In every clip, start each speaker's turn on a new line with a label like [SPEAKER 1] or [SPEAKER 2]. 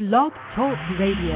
[SPEAKER 1] Blog Talk Radio.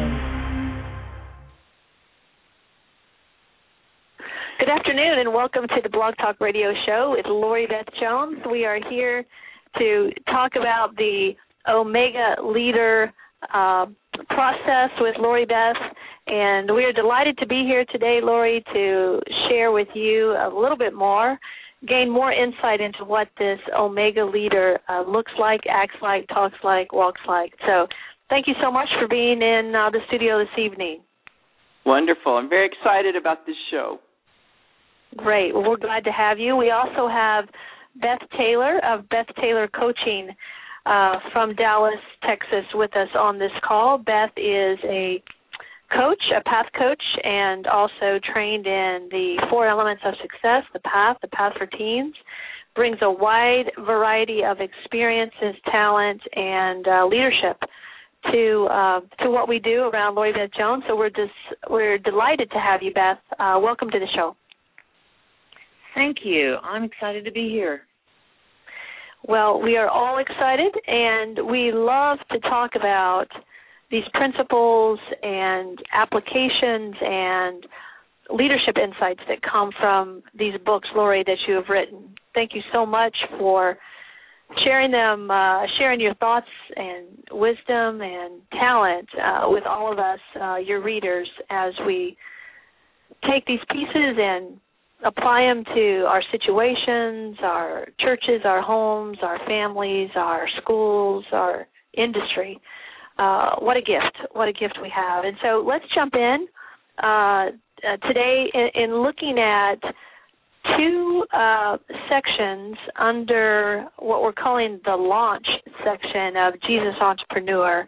[SPEAKER 2] Good afternoon and welcome to the Blog Talk Radio Show with Lori Beth Jones. We are here to talk about the Omega Leader process with Lori Beth, and we are delighted to be here today, Lori, to share with you a little bit more, gain more insight into what this Omega Leader looks like, acts like, talks like, walks like. So thank you so much for being in the studio this evening.
[SPEAKER 3] Wonderful. I'm very excited about this show.
[SPEAKER 2] Great. Well, we're glad to have you. We also have Beth Taylor of Beth Taylor Coaching from Dallas, Texas, with us on this call. Beth is a coach, a path coach, and also trained in the 4 elements of success, the path for teens, brings a wide variety of experiences, talent, and leadership to what we do around Lori Beth Jones. So we're delighted to have you, Beth. Welcome to the show.
[SPEAKER 4] Thank you. I'm excited to be here.
[SPEAKER 2] Well, we are all excited, and we love to talk about these principles and applications and leadership insights that come from these books, Lori, that you have written. Thank you so much for sharing them, sharing your thoughts and wisdom and talent with all of us, your readers, as we take these pieces and apply them to our situations, our churches, our homes, our families, our schools, our industry. What a gift we have. And so let's jump in today in looking at 2 sections under what we're calling the launch section of Jesus Entrepreneur.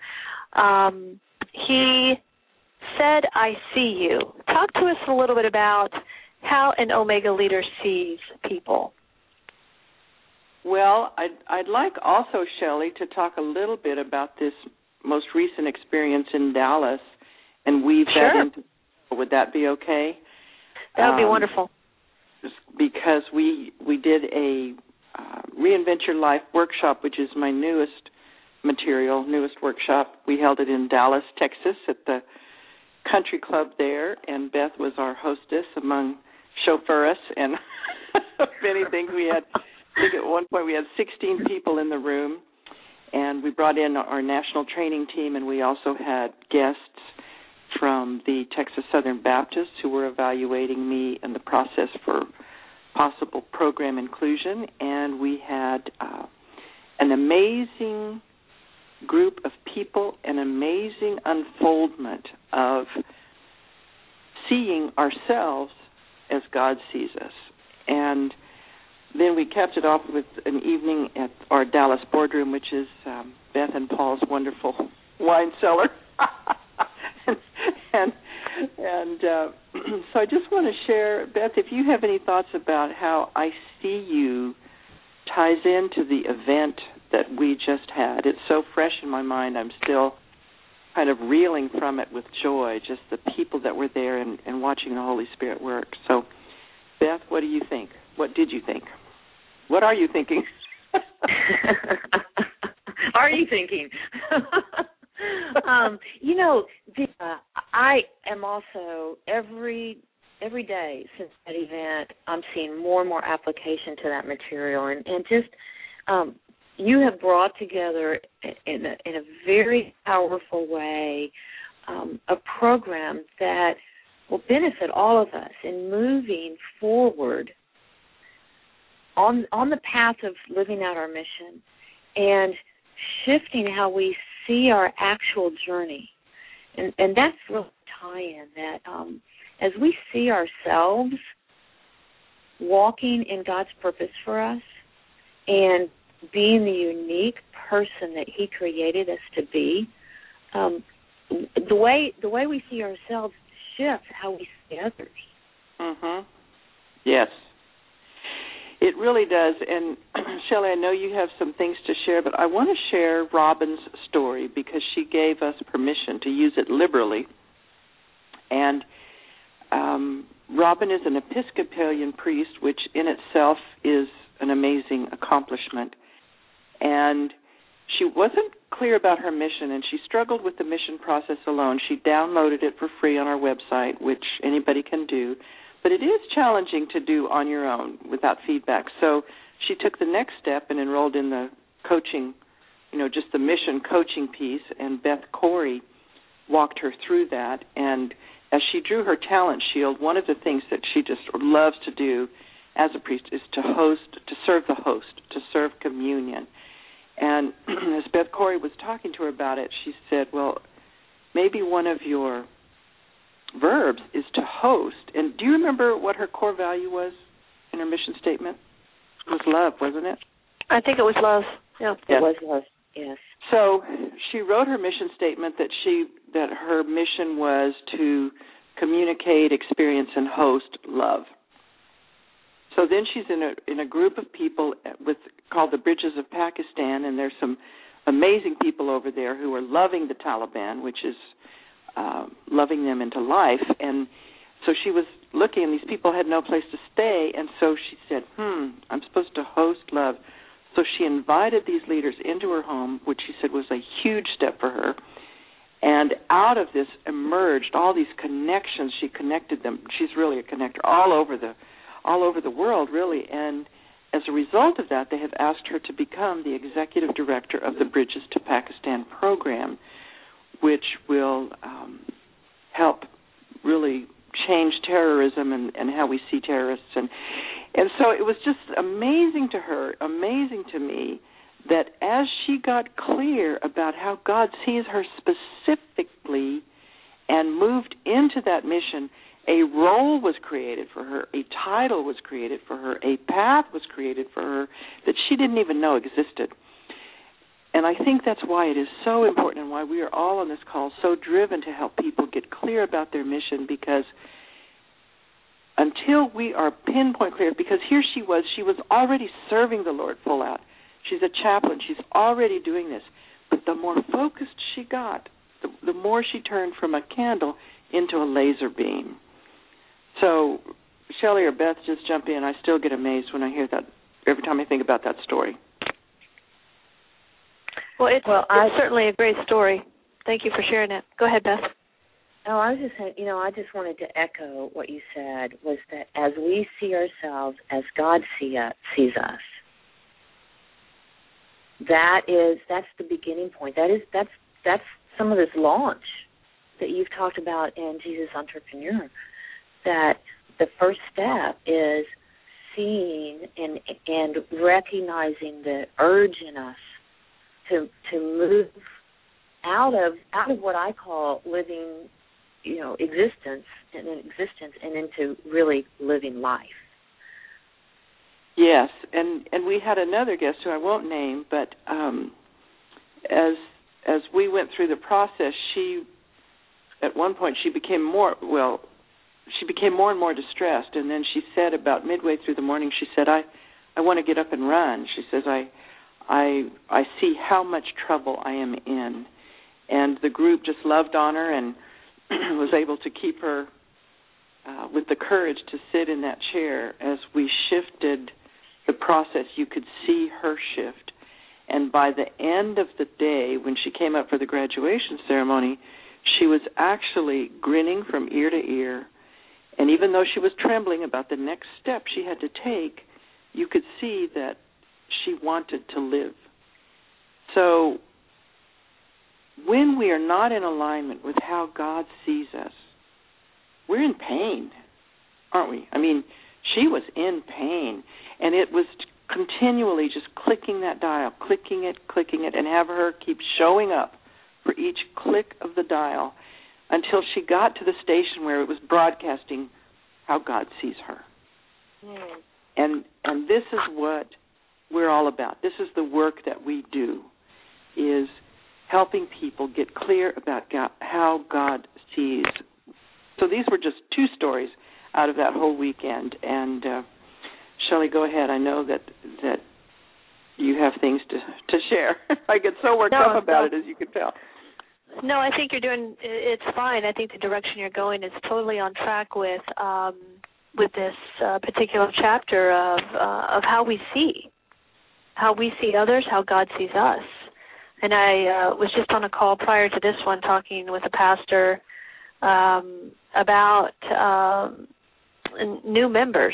[SPEAKER 2] He said, I see you. Talk to us a little bit about how an Omega Leader sees people.
[SPEAKER 3] Well, I'd like also, Shelley, to talk a little bit about this most recent experience in Dallas and weave that into. Would that be okay?
[SPEAKER 2] That would be wonderful.
[SPEAKER 3] Because we did a Reinvent Your Life workshop, which is my newest workshop. We held it in Dallas, Texas, at the country club there, and Beth was our hostess among chauffeurs and many things. We had, I think at one point we had 16 people in the room, and we brought in our national training team, and we also had guests from the Texas Southern Baptists who were evaluating me and the process for possible program inclusion, and we had an amazing group of people, an amazing unfoldment of seeing ourselves as God sees us. And then we capped it off with an evening at our Dallas boardroom, which is Beth and Paul's wonderful wine cellar. and so I just want to share, Beth, if you have any thoughts about how I see you ties into the event that we just had. It's so fresh in my mind. I'm still kind of reeling from it with joy, just the people that were there and watching the Holy Spirit work. So, Beth, what do you think? What did you think? What are you thinking?
[SPEAKER 4] Are you thinking? I am also every day since that event, I'm seeing more and more application to that material, and just you have brought together in a very powerful way a program that will benefit all of us in moving forward on the path of living out our mission and shifting how we see our actual journey. And that's really tie-in that as we see ourselves walking in God's purpose for us and being the unique person that He created us to be, the way we see ourselves shifts how we see others.
[SPEAKER 3] Mm-hmm. Yes. It really does. And, Shelley, I know you have some things to share, but I want to share Robin's story because she gave us permission to use it liberally. And Robin is an Episcopalian priest, which in itself is an amazing accomplishment. And she wasn't clear about her mission, and she struggled with the mission process alone. She downloaded it for free on our website, which anybody can do, but it is challenging to do on your own without feedback. So she took the next step and enrolled in the coaching, just the mission coaching piece, and Beth Corey walked her through that. And as she drew her talent shield, one of the things that she just loves to do as a priest is to serve the host, to serve communion. And as Beth Corey was talking to her about it, she said, well, maybe one of your verbs is to host. And do you remember what her core value was in her mission statement? It was love, wasn't it?
[SPEAKER 2] I think it was love. Yeah.
[SPEAKER 4] It was love, yes.
[SPEAKER 3] So she wrote her mission statement that her mission was to communicate, experience, and host love. So then she's in a group of people called the Bridges of Pakistan, and there's some amazing people over there who are loving the Taliban, which is loving them into life. And so she was looking, and these people had no place to stay, and so she said, I'm supposed to host love. So she invited these leaders into her home, which she said was a huge step for her. And out of this emerged all these connections. She connected them. She's really a connector all over the world, really. And as a result of that, they have asked her to become the executive director of the Bridges to Pakistan program, which will help really change terrorism and how we see terrorists. And so it was just amazing to her, amazing to me, that as she got clear about how God sees her specifically and moved into that mission, a role was created for her, a title was created for her, a path was created for her that she didn't even know existed. And I think that's why it is so important and why we are all on this call so driven to help people get clear about their mission, because until we are pinpoint clear, because here she was already serving the Lord full out. She's a chaplain. She's already doing this. But the more focused she got, the more she turned from a candle into a laser beam. So, Shelley or Beth, just jump in. I still get amazed when I hear that, every time I think about that story.
[SPEAKER 2] Well, it's certainly a great story. Thank you for sharing it. Go ahead, Beth.
[SPEAKER 4] Oh, I was just saying, I just wanted to echo what you said, was that as we see ourselves as God sees us, that's the beginning point. That's some of this launch that you've talked about in Jesus Entrepreneur, that the first step is seeing and recognizing the urge in us to move out of what I call living, existence and into really living life.
[SPEAKER 3] Yes, and we had another guest who I won't name, but as we went through the process, at one point she became more and more distressed, and then she said about midway through the morning, she said, I want to get up and run. She says, I see how much trouble I am in. And the group just loved on her and was able to keep her with the courage to sit in that chair as we shifted the process. You could see her shift. And by the end of the day, when she came up for the graduation ceremony, she was actually grinning from ear to ear. And even though she was trembling about the next step she had to take, you could see that she wanted to live. So when we are not in alignment with how God sees us, we're in pain, aren't we? I mean, she was in pain, and it was continually just clicking that dial, clicking it, and have her keep showing up for each click of the dial until she got to the station where it was broadcasting how God sees her. And this is what we're all about. This is the work that we do, is helping people get clear about how God sees. So these were just two stories out of that whole weekend. And Shelley, go ahead. I know that you have things to share. I get so worked up about it, as you can tell.
[SPEAKER 2] No, I think it's fine. I think the direction you're going is totally on track with this particular chapter of how we see others, how God sees us. And I was just on a call prior to this one talking with a pastor about new members,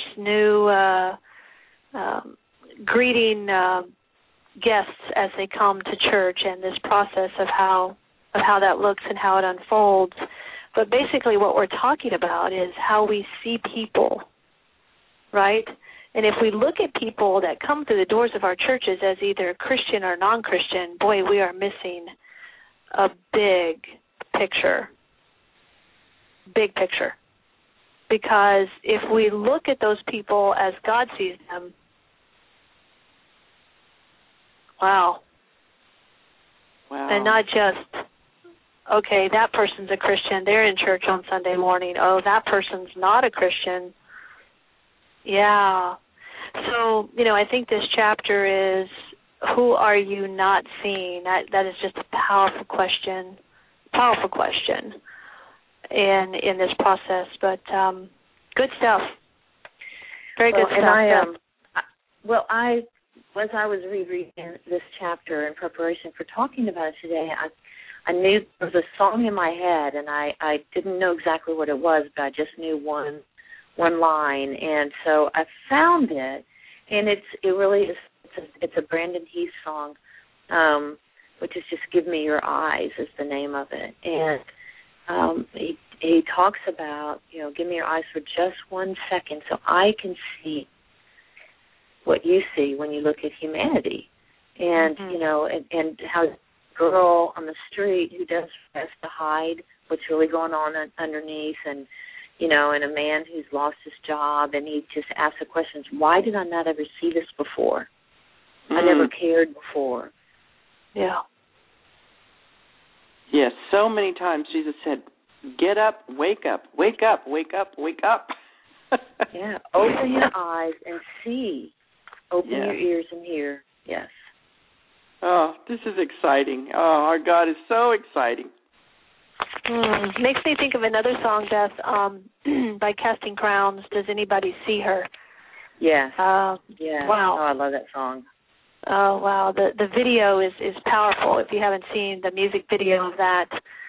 [SPEAKER 2] greeting guests as they come to church, and this process of how that looks and how it unfolds. But basically what we're talking about is how we see people, right? And if we look at people that come through the doors of our churches as either Christian or non-Christian, boy, we are missing a big picture. Big picture. Because if we look at those people as God sees them, wow. And not just, okay, that person's a Christian, they're in church on Sunday morning. Oh, that person's not a Christian. Yeah. So, I think this chapter is, who are you not seeing? That is just a powerful question in this process. But good stuff. Very good stuff.
[SPEAKER 4] And as I was rereading this chapter in preparation for talking about it today, I knew there was a song in my head, and I didn't know exactly what it was, but I just knew one line, and so I found it, and it really is. It's a Brandon Heath song, which is just "Give Me Your Eyes" is the name of it, and he talks about give me your eyes for just 1 second, so I can see what you see when you look at humanity, and and how the girl on the street who does best to hide what's really going on underneath, and and a man who's lost his job, and he just asks the questions, why did I not ever see this before? I never cared before.
[SPEAKER 2] Yeah.
[SPEAKER 3] Yes, so many times Jesus said, get up, wake up, wake up, wake up, wake up.
[SPEAKER 4] Yeah, open your eyes and see. Open your ears and hear. Yes.
[SPEAKER 3] Oh, this is exciting. Oh, our God is so exciting.
[SPEAKER 2] Makes me think of another song, Beth, by Casting Crowns, Does Anybody See Her?
[SPEAKER 4] Yes.
[SPEAKER 2] Wow.
[SPEAKER 4] Oh, I love that song.
[SPEAKER 2] Oh, wow. The video is powerful. If you haven't seen the music video of that,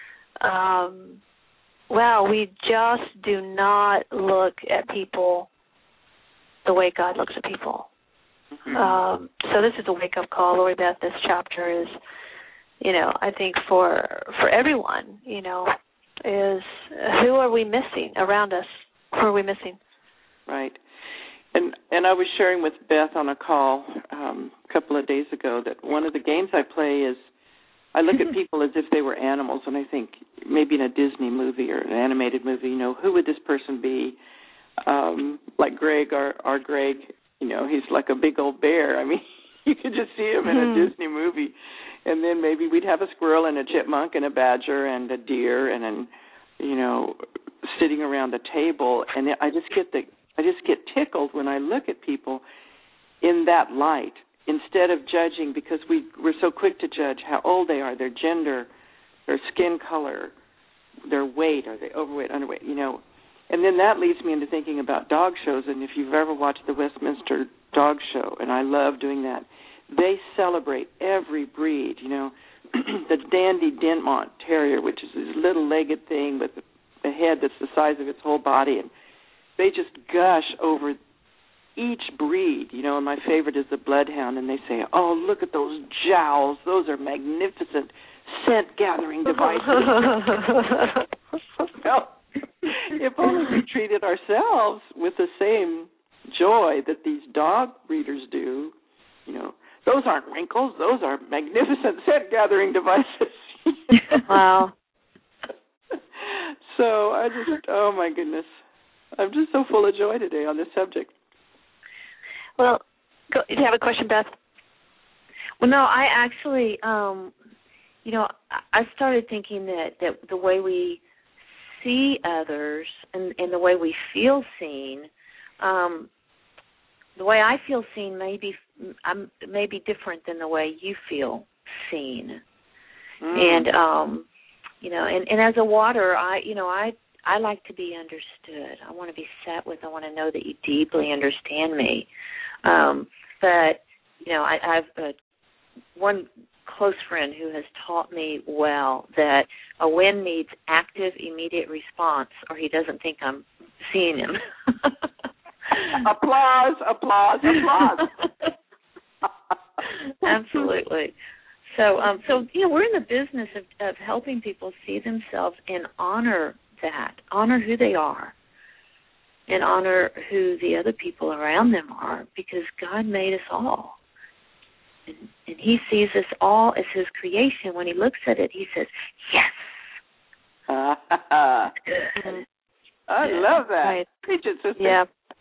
[SPEAKER 2] wow, we just do not look at people the way God looks at people. So this is a wake-up call, Lori Beth. This chapter is, I think for everyone, is who are we missing around us? Who are we missing?
[SPEAKER 3] Right. And I was sharing with Beth on a call a couple of days ago that one of the games I play is I look at people as if they were animals, and I think maybe in a Disney movie or an animated movie, who would this person be? Like Greg, our Greg, he's like a big old bear. I mean, you could just see him in a Disney movie. And then maybe we'd have a squirrel and a chipmunk and a badger and a deer and sitting around the table. And I just get tickled when I look at people in that light instead of judging, because we're so quick to judge how old they are, their gender, their skin color, their weight, are they overweight, underweight, And then that leads me into thinking about dog shows. And if you've ever watched the Westminster Dog Show, and I love doing that, they celebrate every breed, the Dandy Dinmont Terrier, which is this little-legged thing with a head that's the size of its whole body, and they just gush over each breed, and my favorite is the Bloodhound, and they say, oh, look at those jowls. Those are magnificent scent-gathering devices. Well, if only we treated ourselves with the same joy that these dog breeders do, those aren't wrinkles. Those are magnificent scent-gathering devices.
[SPEAKER 2] Wow.
[SPEAKER 3] So oh, my goodness. I'm just so full of joy today on this subject.
[SPEAKER 2] Well, do you have a question, Beth?
[SPEAKER 4] Well, no, I actually, I started thinking that the way we see others and the way we feel seen, the way I feel seen may be different than the way you feel seen. And and as a water, I like to be understood. I want to be sat with. I want to know that you deeply understand me. But I've one close friend who has taught me well that a win needs active, immediate response, or he doesn't think I'm seeing him.
[SPEAKER 3] Applause, applause, applause.
[SPEAKER 4] Absolutely. So we're in the business of helping people see themselves and honor that, honor who they are, and honor who the other people around them are, because God made us all. And he sees us all as his creation. When he looks at it, he says, yes.
[SPEAKER 3] Good. I love that.
[SPEAKER 2] Right.
[SPEAKER 3] Preach it, sister.
[SPEAKER 2] Yeah.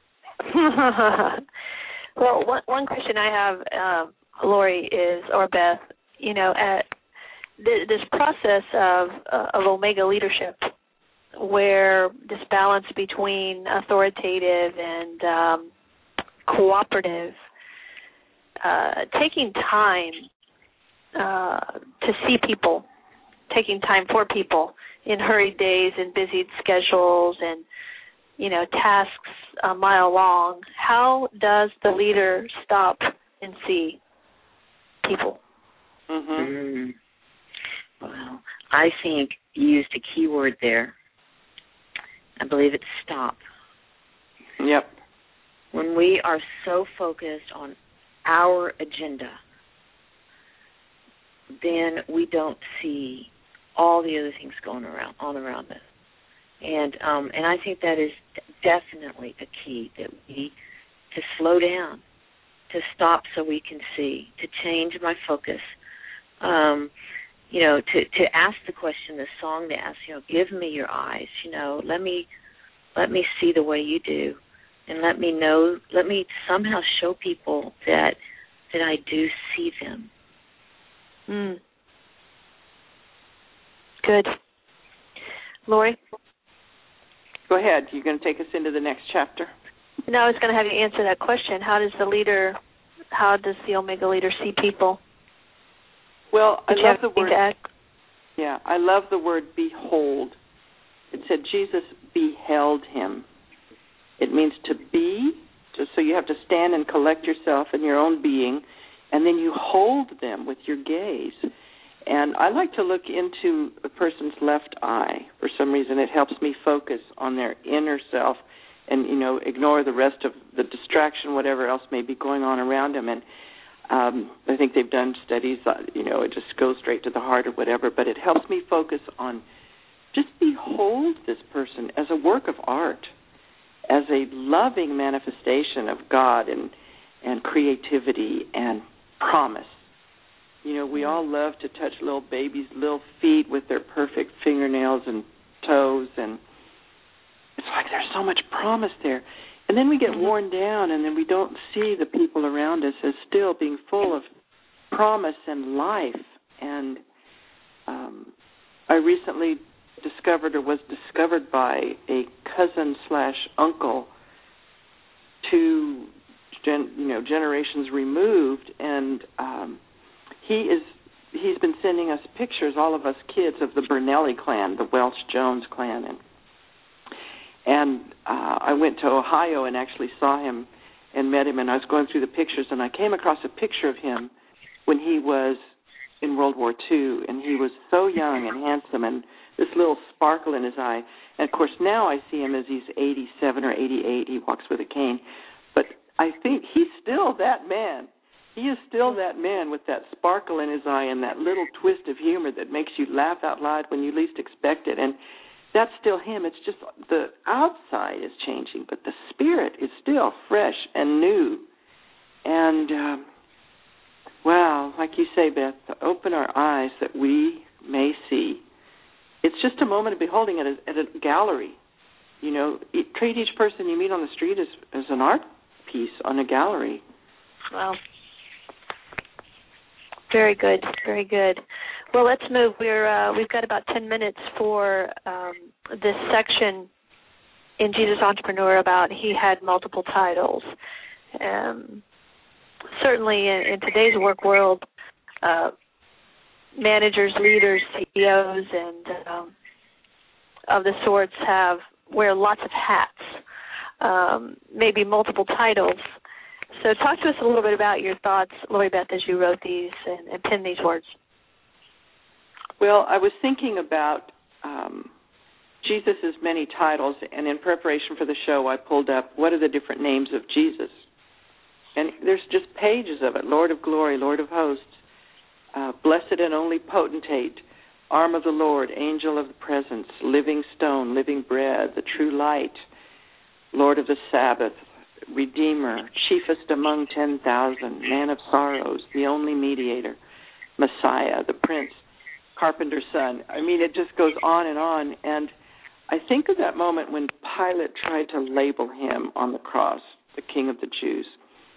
[SPEAKER 2] Well, one question I have, Lori, or Beth, at this process of Omega leadership, where this balance between authoritative and cooperative, taking time to see people, taking time for people in hurried days and busy schedules and, tasks a mile long, how does the leader stop and see people?
[SPEAKER 3] Mm-hmm.
[SPEAKER 4] Well, I think you used a key word there. I believe it's stop.
[SPEAKER 3] Yep.
[SPEAKER 4] When we are so focused on our agenda, then we don't see all the other things going on around us. And I think that is definitely a key, that we to slow down, to stop so we can see, to change my focus. To ask the question, the song to ask, give me your eyes, let me see the way you do, and let me somehow show people that I do see them.
[SPEAKER 2] Good. Lori?
[SPEAKER 3] Go ahead. You're going to take us into the next chapter.
[SPEAKER 2] No, I was going to have you answer that question. How does the Omega leader see people?
[SPEAKER 3] Well, I love the word.
[SPEAKER 2] Yeah,
[SPEAKER 3] I love the word behold. It said Jesus beheld him. It means to be, so you have to stand and collect yourself in your own being, and then you hold them with your gaze. And I like to look into a person's left eye. For some reason, it helps me focus on their inner self and, ignore the rest of the distraction, whatever else may be going on around them. And I think they've done studies, it just goes straight to the heart or whatever, but it helps me focus on just behold this person as a work of art, as a loving manifestation of God and creativity and promise. We all love to touch little babies' little feet with their perfect fingernails and toes, and it's like there's so much promise there. And then we get worn down, and then we don't see the people around us as still being full of promise and life. And I recently was discovered by a cousin/uncle 2 generations removed, and he's been sending us pictures, all of us kids, of the Bernelli clan, the Welsh Jones clan, and I went to Ohio and actually saw him and met him, and I was going through the pictures, and I came across a picture of him when he was in World War II, and he was so young and handsome, and this little sparkle in his eye. And, of course, now I see him as he's 87 or 88. He walks with a cane. But I think he's still that man. He is still that man with that sparkle in his eye and that little twist of humor that makes you laugh out loud when you least expect it. And that's still him. It's just the outside is changing, but the spirit is still fresh and new. And, wow, like you say, Beth, to open our eyes that we may see. It's just a moment of beholding it at a gallery. Treat each person you meet on the street as an art piece on a gallery.
[SPEAKER 2] Wow. Very good, very good. Well, let's move. We've got about 10 minutes for this section in Jesus Entrepreneur about he had multiple titles. Certainly in today's work world, managers, leaders, CEOs, and of the sorts wear lots of hats, maybe multiple titles. So talk to us a little bit about your thoughts, Lori Beth, as you wrote these and penned these words.
[SPEAKER 3] Well, I was thinking about Jesus' many titles, and in preparation for the show, I pulled up what are the different names of Jesus. And there's just pages of it: Lord of Glory, Lord of Hosts, Blessed and Only Potentate, Arm of the Lord, Angel of the Presence, Living Stone, Living Bread, the True Light, Lord of the Sabbath, Redeemer, Chiefest among 10,000, Man of Sorrows, the Only Mediator, Messiah, the Prince, Carpenter's Son. I mean, it just goes on, and I think of that moment when Pilate tried to label him on the cross, the King of the Jews.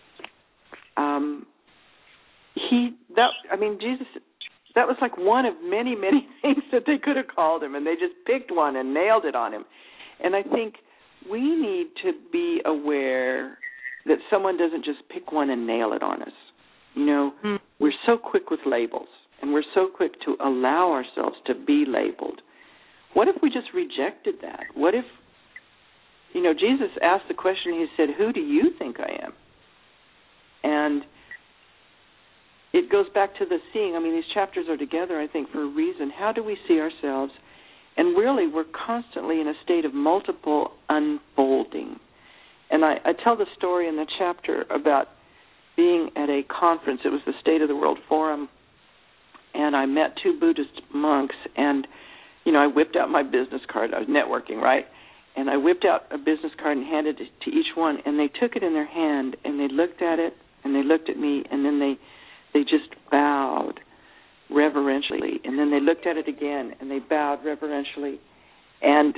[SPEAKER 3] Jesus, that was like one of many, many things that they could have called him, and they just picked one and nailed it on him. And I think we need to be aware that someone doesn't just pick one and nail it on us. You know, we're so quick with labels, and we're so quick to allow ourselves to be labeled. What if we just rejected that? What if, Jesus asked the question, he said, who do you think I am? And it goes back to the seeing. I mean, these chapters are together, I think, for a reason. How do we see ourselves? And really, we're constantly in a state of multiple unfolding. And I tell the story in the chapter about being at a conference. It was the State of the World Forum, and I met two Buddhist monks, and, I whipped out my business card. I was networking, right? And I whipped out a business card and handed it to each one, and they took it in their hand, and they looked at it, and they looked at me, and then they just bowed reverentially, and then they looked at it again, and they bowed reverentially, and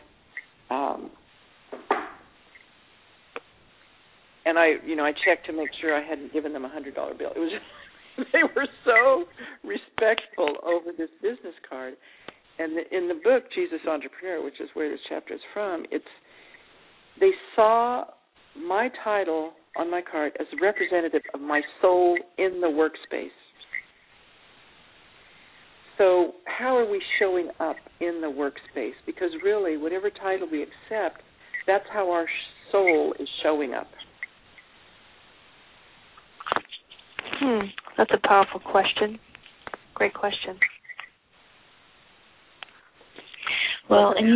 [SPEAKER 3] I checked to make sure I hadn't given them a $100 bill. It was they were so respectful over this business card. And in the book Jesus Entrepreneur, which is where this chapter is from, they saw my title on my card as representative of my soul in the workspace. So how are we showing up in the workspace? Because really, whatever title we accept, that's how our soul is showing up.
[SPEAKER 2] That's a powerful question. Great question.
[SPEAKER 4] Well, and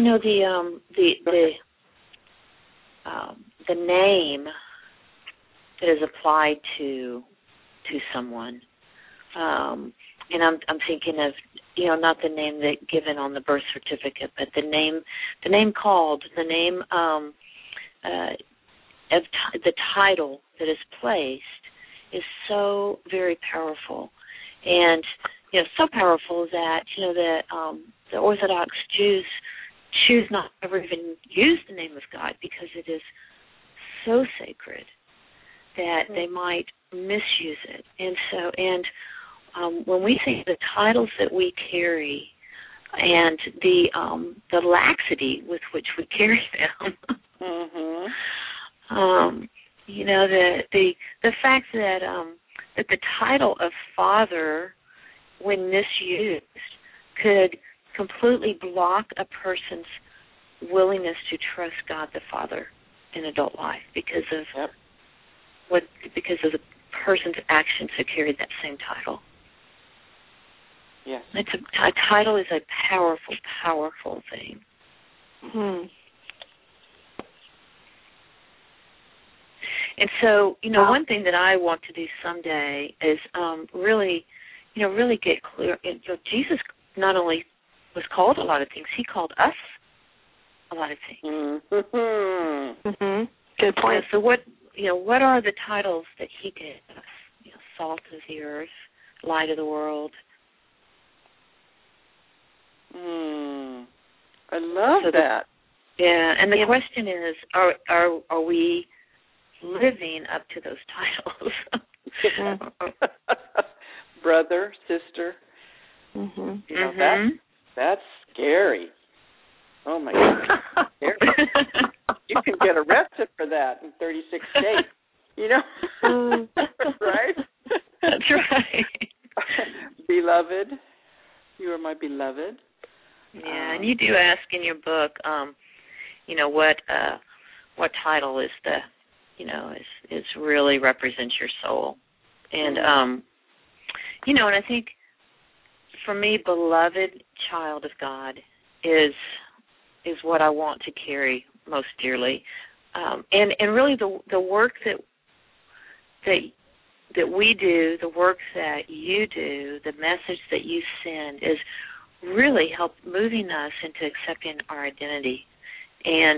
[SPEAKER 4] the name that is applied to someone, and I'm thinking of not the name that given on the birth certificate, but the name called, the name of the title that is placed is so very powerful, and so powerful that the Orthodox Jews choose not to ever even use the name of God because it is so sacred that they might misuse it. And when we think of the titles that we carry and the laxity with which we carry them, the fact that the title of father, when misused, could completely block a person's willingness to trust God the Father in adult life because of the person's actions that carried that same title.
[SPEAKER 3] Yes.
[SPEAKER 4] A title is a powerful, powerful thing. And so, one thing that I want to do someday is really get clear. Jesus not only was called a lot of things, he called us a lot of things.
[SPEAKER 2] Good point.
[SPEAKER 4] So what are the titles that he gave us? Salt of the earth, light of the world.
[SPEAKER 3] I love that.
[SPEAKER 4] And the question is, are we living up to those titles?
[SPEAKER 3] Brother, sister. That's scary. Oh my God. You can get arrested for that in 36 states. Right?
[SPEAKER 4] That's right.
[SPEAKER 3] Beloved, you are my beloved.
[SPEAKER 4] Yeah, and you do ask in your book, what title is is really represents your soul. And and I think for me, beloved child of God is what I want to carry most dearly. And really the work that we do, the work that you do, the message that you send is really help moving us into accepting our identity and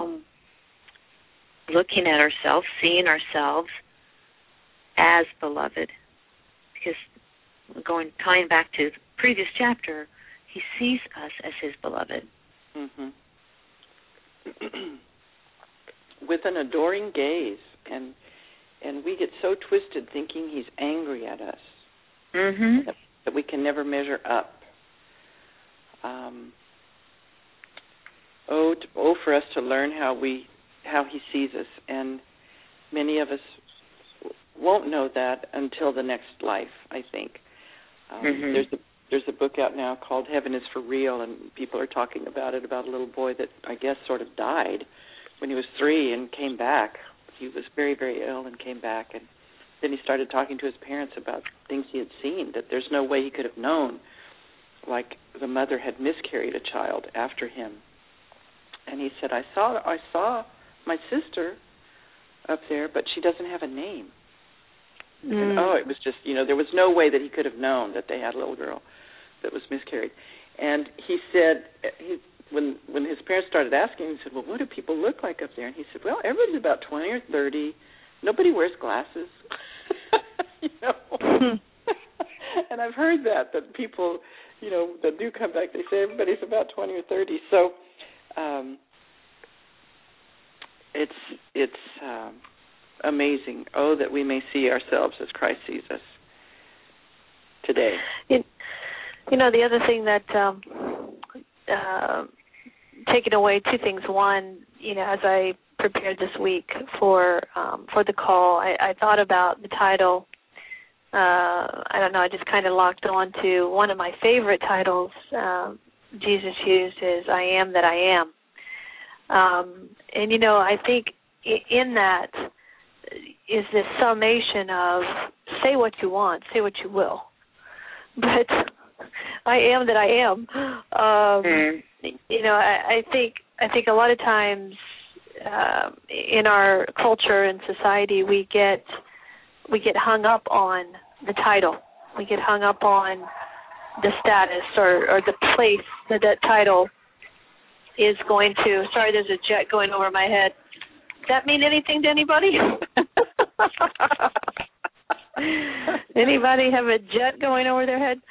[SPEAKER 4] looking at ourselves, seeing ourselves as beloved. Because tying back to the previous chapter, he sees us as his beloved.
[SPEAKER 3] Mm-hmm. With an adoring gaze, and we get so twisted thinking he's angry at us,
[SPEAKER 4] mm-hmm.
[SPEAKER 3] that we can never measure up. For us to learn how he sees us, and many of us won't know that until the next life, I think.
[SPEAKER 4] Mm-hmm.
[SPEAKER 3] There's a book out now called Heaven is for Real, and people are talking about it, about a little boy that I guess sort of died when he was 3 and came back. He was very, very ill and came back, and then he started talking to his parents about things he had seen that there's no way he could have known, like the mother had miscarried a child after him. And he said, I saw my sister up there, but she doesn't have a name. And, it was just, there was no way that he could have known that they had a little girl that was miscarried. And he said, when his parents started asking, he said, well, what do people look like up there? And he said, well, everybody's about 20 or 30. Nobody wears glasses. And I've heard that people, that do come back, they say everybody's about 20 or 30. So it's amazing. Oh, that we may see ourselves as Christ sees us today.
[SPEAKER 2] The other thing that taking away 2 things. One, as I prepared this week for the call, I thought about the title. I don't know, I just kind of locked on to one of my favorite titles Jesus used is I Am That I Am. And, I think in that is this summation of say what you want, say what you will. But I am that I am. I think a lot of times in our culture and society we get hung up on the title. We get hung up on the status or the place that title is going to. Sorry, there's a jet going over my head. Does that mean anything to anybody? Anybody have a jet going over their head?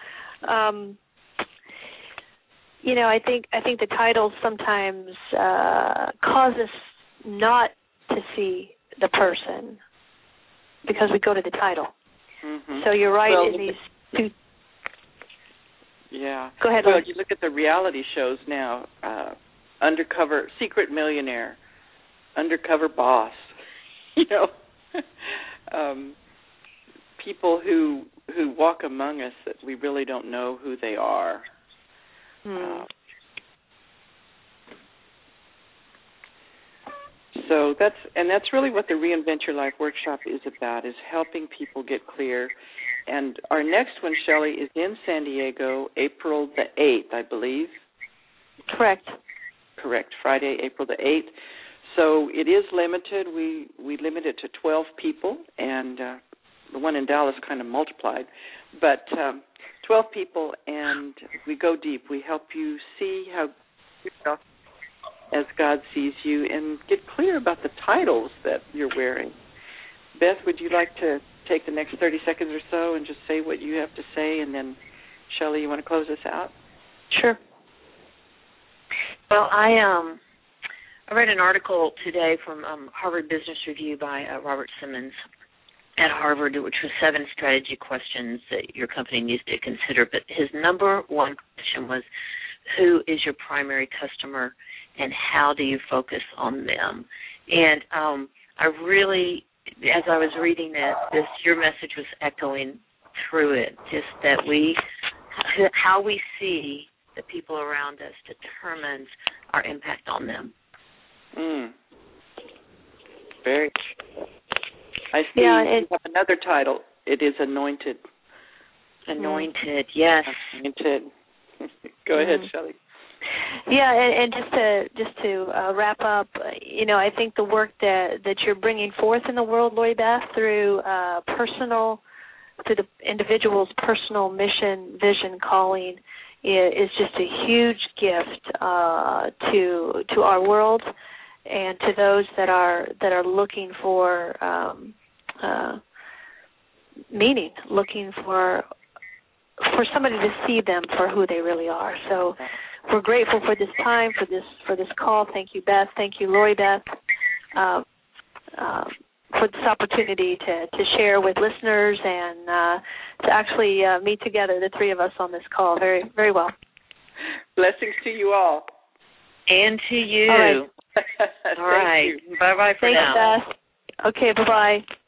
[SPEAKER 2] I think the titles sometimes cause us not to see the person because we go to the title.
[SPEAKER 3] Mm-hmm.
[SPEAKER 2] So you're right in these 2.
[SPEAKER 3] Yeah.
[SPEAKER 2] Go ahead.
[SPEAKER 3] Well, you look at the reality shows now. Undercover Secret Millionaire, Undercover Boss. People who walk among us that we really don't know who they are. So that's really what the Reinvent Your Life workshop is about, is helping people get clear. And our next one, Shelley, is in San Diego, April the 8th, I believe.
[SPEAKER 2] Correct,
[SPEAKER 3] Friday, April the 8th. So it is limited. We limit it to 12 people, and the one in Dallas kind of multiplied. But 12 people, and we go deep. We help you see how yourself as God sees you and get clear about the titles that you're wearing. Beth, would you like to take the next 30 seconds or so and just say what you have to say, and then, Shelley, you want to close us out?
[SPEAKER 2] Sure.
[SPEAKER 4] Well, I read an article today from Harvard Business Review by Robert Simmons at Harvard, which was 7 strategy questions that your company needs to consider. But his number 1 question was, who is your primary customer and how do you focus on them? And I really, as I was reading that, your message was echoing through it, just that how we see the people around us determines our impact on them.
[SPEAKER 3] Very I see you have another title. It is Anointed.
[SPEAKER 4] Anointed, yes.
[SPEAKER 3] Anointed. Go ahead, Shelley.
[SPEAKER 2] Yeah, and just to wrap up, I think the work that you're bringing forth in the world, Lori Beth, through the individual's personal mission, vision, calling, is just a huge gift to our world and to those that are looking for meaning, looking for somebody to see them for who they really are. So we're grateful for this time, for this call. Thank you, Beth. Thank you, Lori Beth, for this opportunity to share with listeners and to actually meet together, the three of us on this call. Very, very well.
[SPEAKER 3] Blessings to you all.
[SPEAKER 4] And to you.
[SPEAKER 2] All right.
[SPEAKER 4] All right. Bye-bye for now.
[SPEAKER 2] Thanks, Beth. Okay, bye-bye.